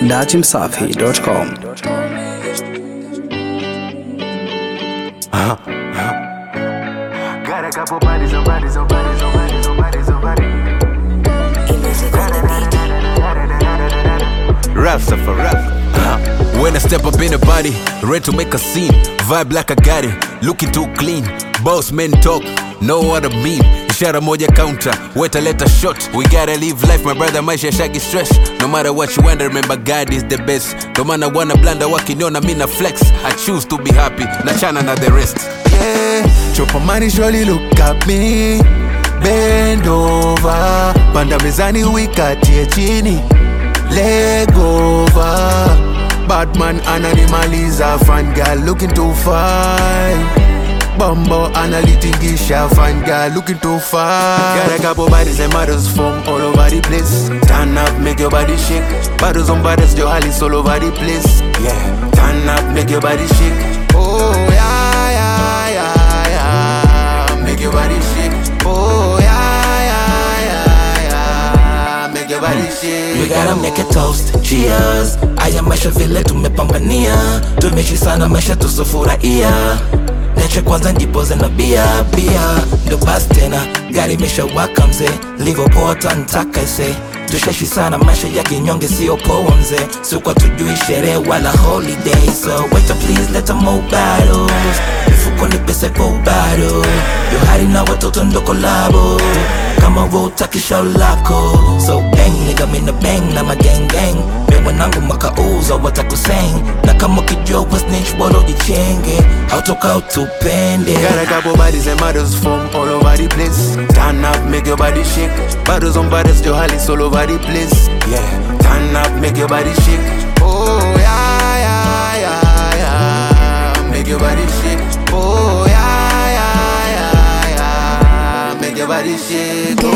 dachimsafi.com. Got a couple bodies on bodies on bodies on bodies on bodies on bodies. Raps up for rap. When I step up in the body, ready to make a scene. Vibe like I got it, looking too clean. Boss men talk, know what I mean. Ishara moja counter, wait a letter shot. We gotta live life, my brother, maisha shaggy stress. No matter what you want, remember God is the best. No man I wanna blunder, wakiniona mina flex. I choose to be happy, nachana na the rest. Yeah, chopper money surely look at me. Bend over, panda mezani wikatie chini. Leg over, Batman ananimaliza. Fan girl looking too fine. Bumbo analitingisha. Fan girl looking too fine. Got a couple bodies and models from all over the place. Turn up, make your body shake. Bottles on bottles, your Alice all over the place. Yeah, turn up, make your body shake. Oh yeah, yeah, yeah, yeah. Make your body shake. Oh yeah, yeah, yeah, yeah. Make your body shake. We gotta make a toast, cheers. Aya maisha vile tumepambania. Tumeishi sana maisha tusifurahia. Neche kwanza njipoze na bia. Ndo basi tena, gari imeshawaka mzee. Liverpool ntaka ise. Tushaishi sana maisha ya kinyonge sio poa mzee. Sikuwa tujui sherehe wala holiday. So wait up please, let them more battles. Mifuko ni pesa kwa bado. Johari na watoto ndo kolabo. Kama utaki show lako. So bang nigga mina bang na ma gang gang. Wanangu makauza watakuseng. Na kama kijua wa snitch bolo jichenge. Hautoka utupende. Got a couple bodies and models from all over the place. Turn up, make your body shake. Bottles on bottles, your Alice all over the place. Yeah, turn up, make your body shake. Oh yeah, yeah, yeah, yeah. Make your body shake. Oh yeah, yeah, yeah, yeah. Make your body shake.